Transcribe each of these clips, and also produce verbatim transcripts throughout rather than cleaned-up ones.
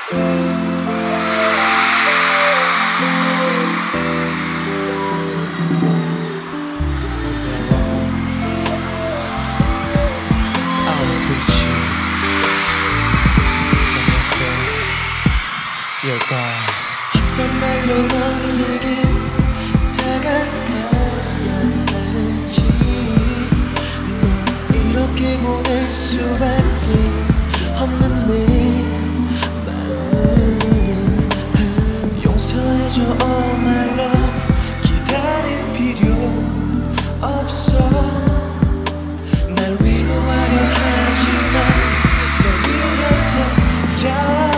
어떤 말로 너에게 다가가야 하는지 널 이렇게 보낼 수밖에 없는 내 마음. 용서해줘 oh my love. 기다릴 필요 없어. 날 위로하려 하지만 널 위해서 yeah.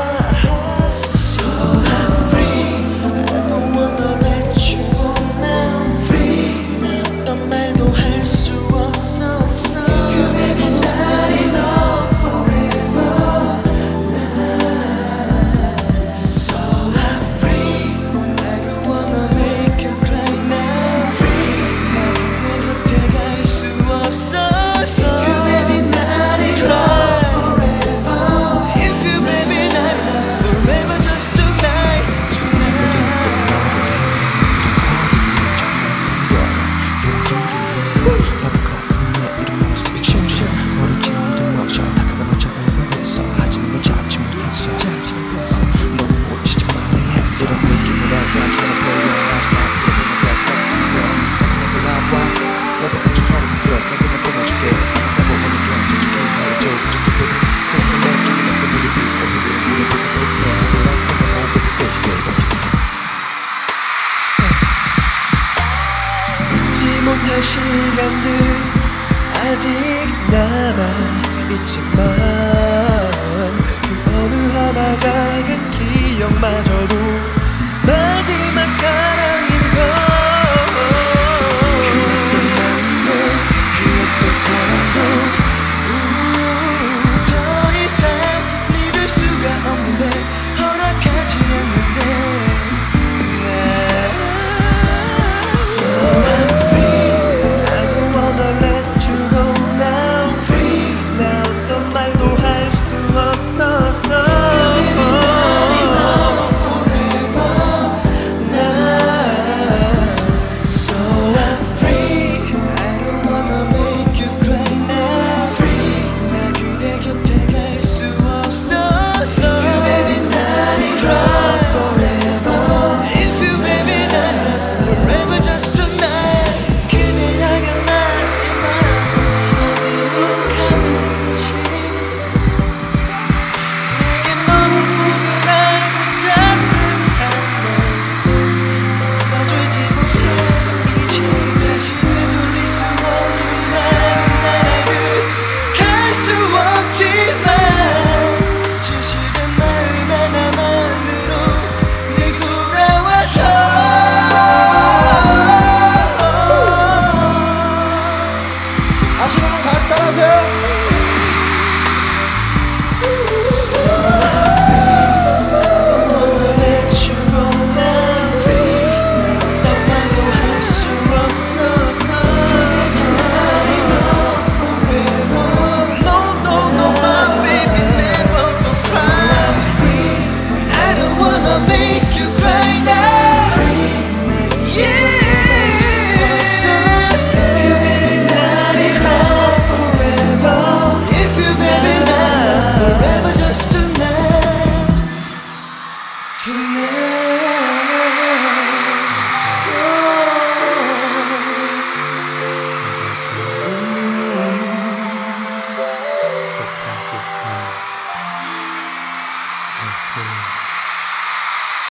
못할 시간들 아직 남아있지만 그 어느 하나 작은 기억마저도 마지막 사랑인 걸. 그 어떤 마음도 그 어떤 사랑도 우, 더 이상 믿을 수가 없는데 허락하지 않는데 아시는 분 다시 따라하세요. The past is gone. I'm free.